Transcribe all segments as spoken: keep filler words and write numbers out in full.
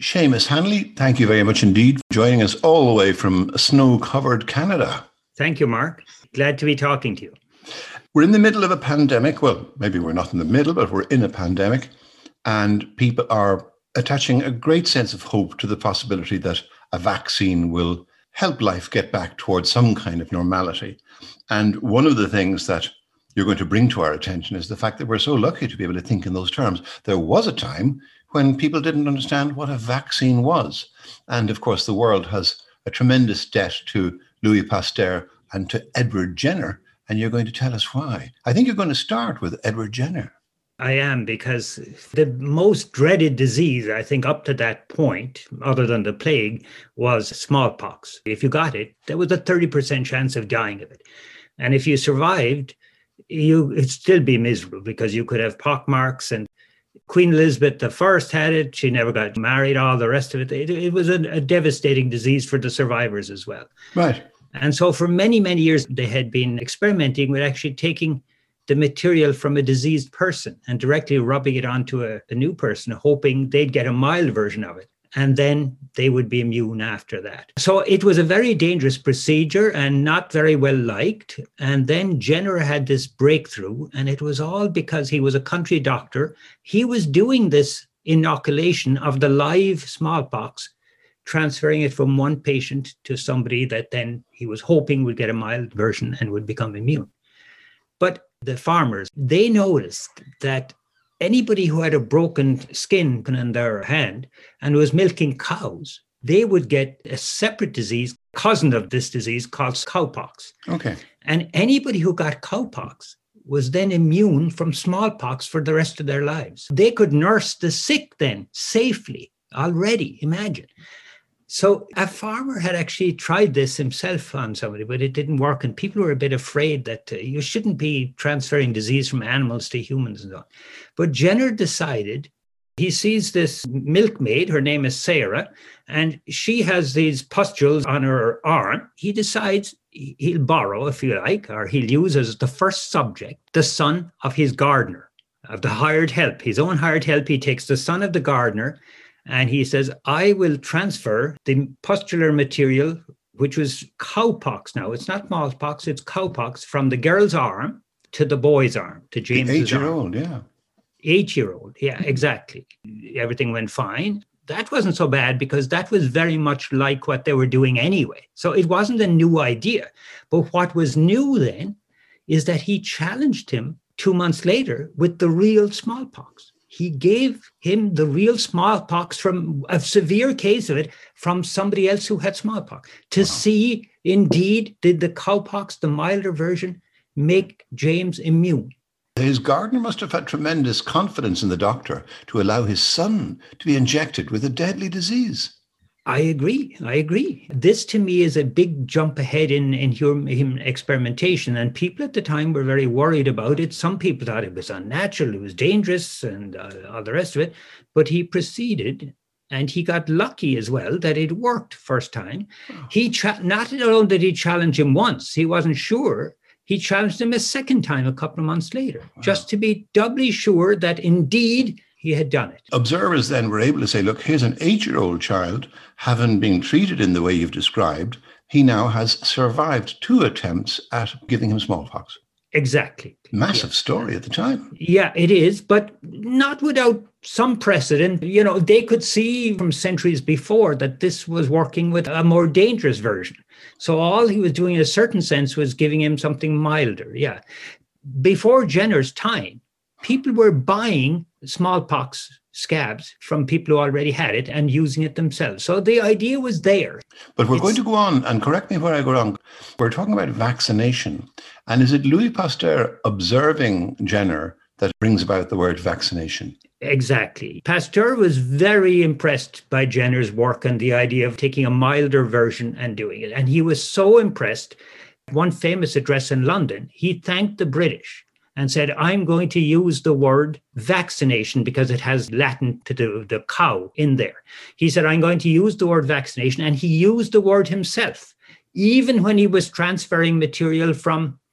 Seamus Hanley, thank you very much indeed for joining us all the way from snow-covered Canada. Thank you, Mark. Glad to be talking to you. We're in the middle of a pandemic. Well, maybe we're not in the middle, but we're in a pandemic. And people are attaching a great sense of hope to the possibility that a vaccine will help life get back towards some kind of normality. And one of the things that you're going to bring to our attention is the fact that we're so lucky to be able to think in those terms. There was a time when people didn't understand what a vaccine was. And of course, the world has a tremendous debt to Louis Pasteur and to Edward Jenner. And you're going to tell us why. I think you're going to start with Edward Jenner. I am, because the most dreaded disease, I think, up to that point, other than the plague, was smallpox. If you got it, there was a thirty percent chance of dying of it. And if you survived, you would still be miserable because you could have pockmarks. And Queen Elizabeth the First had it. She never got married, all the rest of it. It, it was a, a devastating disease for the survivors as well. Right. And so for many, many years, they had been experimenting with actually taking the material from a diseased person and directly rubbing it onto a, a new person, hoping they'd get a mild version of it. And then they would be immune after that. So it was a very dangerous procedure and not very well liked. And then Jenner had this breakthrough, and it was all because he was a country doctor. He was doing this inoculation of the live smallpox, transferring it from one patient to somebody that then he was hoping would get a mild version and would become immune. But the farmers, they noticed that anybody who had a broken skin in their hand and was milking cows, they would get a separate disease, cousin of this disease, called cowpox. Okay. And anybody who got cowpox was then immune from smallpox for the rest of their lives. They could nurse the sick then safely already, imagine. So a farmer had actually tried this himself on somebody, but it didn't work. And people were a bit afraid that uh, you shouldn't be transferring disease from animals to humans and so on. But Jenner decided, he sees this milkmaid, her name is Sarah, and she has these pustules on her arm. He decides he'll borrow, if you like, or he'll use as the first subject, the son of his gardener, of the hired help, his own hired help. He takes the son of the gardener, and he says, I will transfer the pustular material, which was cowpox now. It's not smallpox, it's cowpox, from the girl's arm to the boy's arm, to James's arm. Eight-year-old, yeah. Eight-year-old, yeah, exactly. Everything went fine. That wasn't so bad because that was very much like what they were doing anyway. So it wasn't a new idea. But what was new then is that he challenged him two months later with the real smallpox. He gave him the real smallpox, from a severe case of it, from somebody else who had smallpox, to wow. see, indeed, did the cowpox, the milder version, make James immune. His gardener must have had tremendous confidence in the doctor to allow his son to be injected with a deadly disease. I agree. I agree. This to me is a big jump ahead in, in human experimentation. And people at the time were very worried about it. Some people thought it was unnatural, it was dangerous, and uh, all the rest of it. But he proceeded, and he got lucky as well that it worked first time. Oh. He cha- Not alone did he challenge him once, he wasn't sure. He challenged him a second time a couple of months later, wow. just to be doubly sure that indeed he had done it. Observers then were able to say, look, here's an eight-year-old child, having been treated in the way you've described. He now has survived two attempts at giving him smallpox. Exactly. Massive yeah. story at the time. Yeah, it is, but not without some precedent. You know, they could see from centuries before that this was working with a more dangerous version. So all he was doing in a certain sense was giving him something milder. Yeah. Before Jenner's time, people were buying smallpox scabs from people who already had it and using it themselves. So the idea was there. But we're it's, going to go on, and correct me where I go wrong. We're talking about vaccination. And is it Louis Pasteur observing Jenner that brings about the word vaccination? Exactly. Pasteur was very impressed by Jenner's work and the idea of taking a milder version and doing it. And he was so impressed. One famous address in London, he thanked the British and said, I'm going to use the word vaccination because it has Latin to the, the cow in there. He said, I'm going to use the word vaccination. And he used the word himself, even when he was transferring material from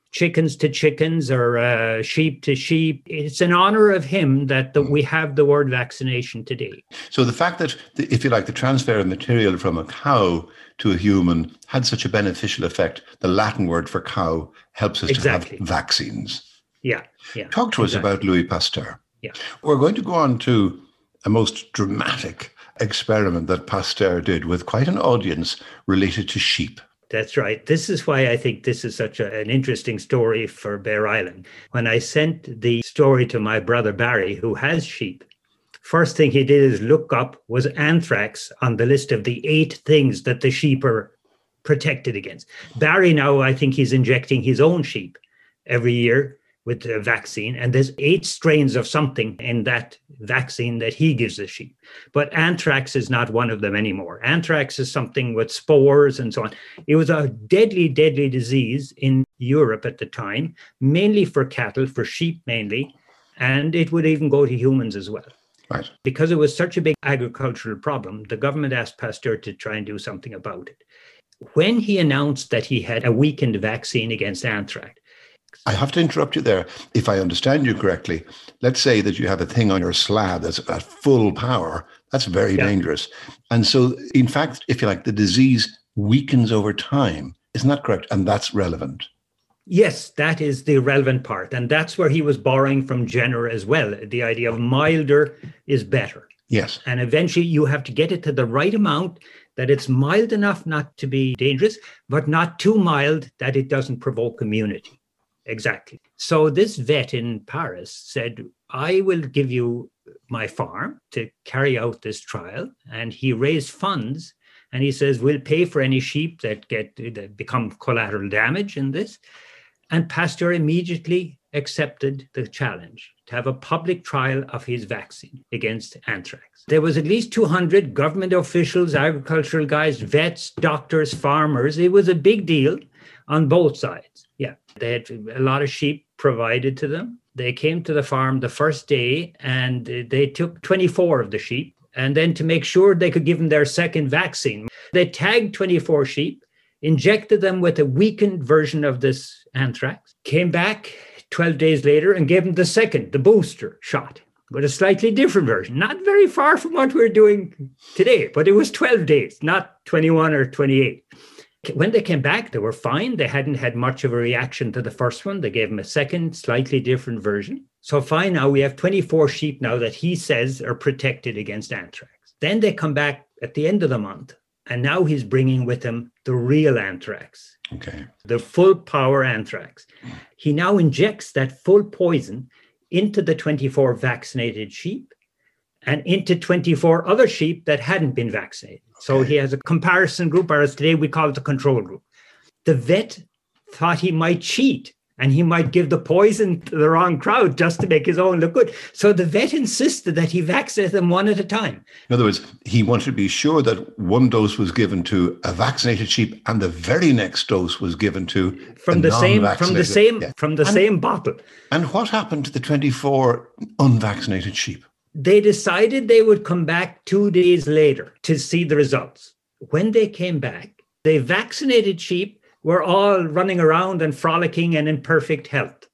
chickens to chickens or uh, sheep to sheep. It's in honor of him that the, we have the word vaccination today. So the fact that, the, if you like, the transfer of material from a cow to a human had such a beneficial effect, the Latin word for cow helps us Exactly. to have vaccines. Yeah, yeah. Talk to exactly. us about Louis Pasteur. Yeah. We're going to go on to a most dramatic experiment that Pasteur did with quite an audience related to sheep. That's right. This is why I think this is such a, an interesting story for Bear Island. When I sent the story to my brother Barry, who has sheep, first thing he did is look up was anthrax on the list of the eight things that the sheep are protected against. Barry now, I think he's injecting his own sheep every year with a vaccine, and there's eight strains of something in that vaccine that he gives the sheep. But anthrax is not one of them anymore. Anthrax is something with spores and so on. It was a deadly, deadly disease in Europe at the time, mainly for cattle, for sheep mainly, and it would even go to humans as well. Right. Because it was such a big agricultural problem, the government asked Pasteur to try and do something about it. When he announced that he had a weakened vaccine against anthrax, I have to interrupt you there. If I understand you correctly, let's say that you have a thing on your slab that's at full power. That's very yeah. dangerous. And so, in fact, if you like, the disease weakens over time. Isn't that correct? And that's relevant. Yes, that is the relevant part. And that's where he was borrowing from Jenner as well. The idea of milder is better. Yes. And eventually you have to get it to the right amount that it's mild enough not to be dangerous, but not too mild that it doesn't provoke immunity. Exactly. So this vet in Paris said, I will give you my farm to carry out this trial. And he raised funds and he says, we'll pay for any sheep that get that become collateral damage in this. And Pasteur immediately accepted the challenge to have a public trial of his vaccine against anthrax. There was at least two hundred government officials, agricultural guys, vets, doctors, farmers. It was a big deal on both sides. Yeah, they had a lot of sheep provided to them. They came to the farm the first day and they took twenty-four of the sheep. And then to make sure they could give them their second vaccine, they tagged twenty-four sheep, injected them with a weakened version of this anthrax, came back twelve days later and gave them the second, the booster shot, with a slightly different version. Not very far from what we're doing today, but it was twelve days, not twenty-one or twenty-eight. When they came back, they were fine. They hadn't had much of a reaction to the first one. They gave him a second, slightly different version. So fine, now we have twenty-four sheep now that he says are protected against anthrax. Then they come back at the end of the month, and now he's bringing with him the real anthrax, okay, the full power anthrax. He now injects that full poison into the twenty-four vaccinated sheep and into twenty-four other sheep that hadn't been vaccinated. Okay. So he has a comparison group, or as today we call it the control group. The vet thought he might cheat and he might give the poison to the wrong crowd just to make his own look good. So the vet insisted that he vaccinated them one at a time. In other words, he wanted to be sure that one dose was given to a vaccinated sheep and the very next dose was given to from the same from the same yeah. from the and, same bottle. And what happened to the twenty-four unvaccinated sheep? They decided they would come back two days later to see the results. When they came back, the vaccinated sheep were all running around and frolicking and in perfect health.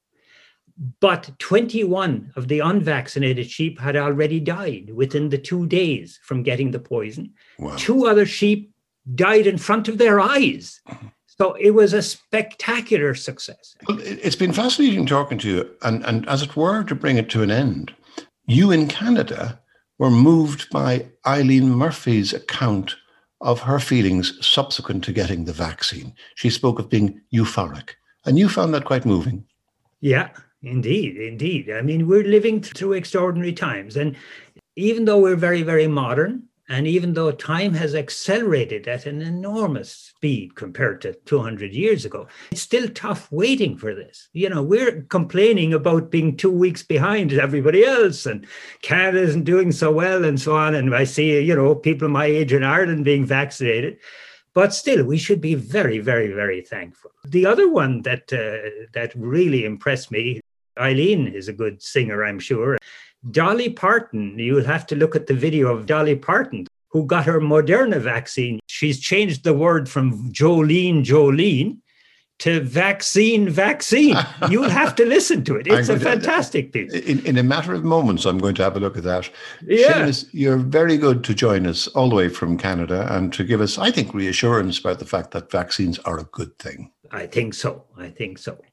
But twenty-one of the unvaccinated sheep had already died within the two days from getting the poison. Wow. Two other sheep died in front of their eyes. So it was a spectacular success. Well, it's been fascinating talking to you. And, and as it were, to bring it to an end, you in Canada were moved by Eileen Murphy's account of her feelings subsequent to getting the vaccine. She spoke of being euphoric, and you found that quite moving. Yeah, indeed, indeed. I mean, we're living through extraordinary times. And even though we're very, very modern, and even though time has accelerated at an enormous speed compared to two hundred years ago, it's still tough waiting for this. You know, we're complaining about being two weeks behind everybody else, and Canada isn't doing so well and so on. And I see, you know, people my age in Ireland being vaccinated. But still, we should be very, very, very thankful. The other one that uh, that really impressed me, Eileen is a good singer, I'm sure. Dolly Parton, you'll have to look at the video of Dolly Parton, who got her Moderna vaccine. She's changed the word from Jolene, Jolene, to Vaccine Vaccine. You'll have to listen to it. It's a to, fantastic piece. In, in a matter of moments, I'm going to have a look at that. Yeah. Seamus, you're very good to join us all the way from Canada and to give us, I think, reassurance about the fact that vaccines are a good thing. I think so. I think so.